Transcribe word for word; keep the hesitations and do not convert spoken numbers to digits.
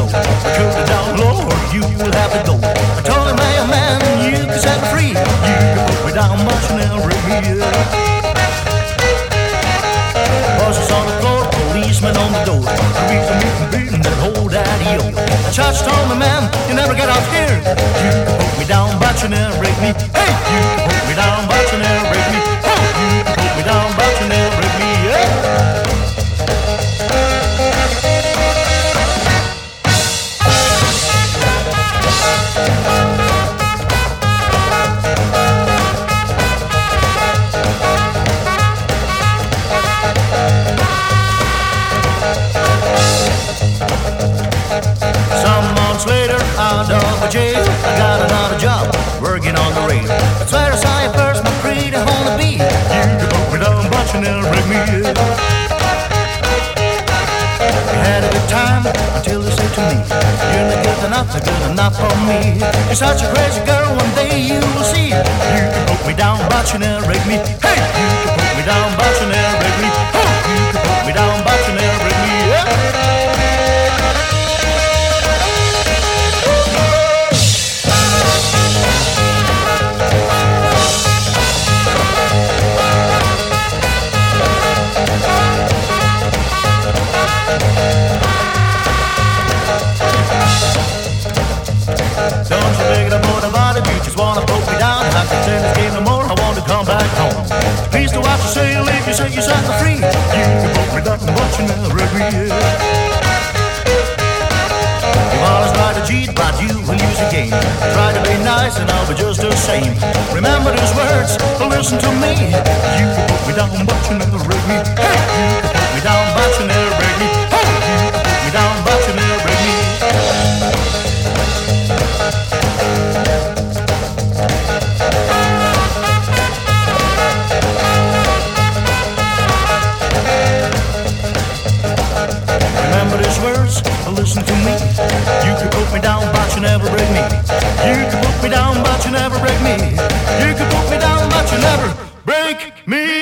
I told her down, Lord, you will have to go. I told him, hey, man, you can set me free. You can put me down, but you never break me up. Bosses on the floor, policemen on the door. The reason me from beating that whole daddy-o. The judge told me, man, you never get out here. You can put me down, but you never break me. Hey, you can put me down, but you never break me. Oh, you can put me down, but you never break me. Yeah. Out of jail, I got another job working on the rail. That's where I saw you first, my pretty honey bee. You can put me down, but you never break me up. We had a good time until they said to me, you're not good enough, not good enough for me. You're such a crazy girl, one day you will see. You can put me down, but you never break me. Hey, you can put me down, but you never break me. Oh, you can put me down, but you never break me. Yeah. Don't you think about about it, you just wanna poke me down. I can say this game no more, I want to come back home. Please do what you say, leave you say you set me free. You can poke me down, but you never break me up. You always try to cheat, but you will lose the game. Try to be nice and I'll be just the same. Remember these words, listen to me. You can put me down, but you never break me. Hey, you can put me down, but you never break me. Hey, you can put me down, but you never break me. Listen to me. You can put me down, but you never break me. You can put me down, but you never break me. You can put me down, but you never break me.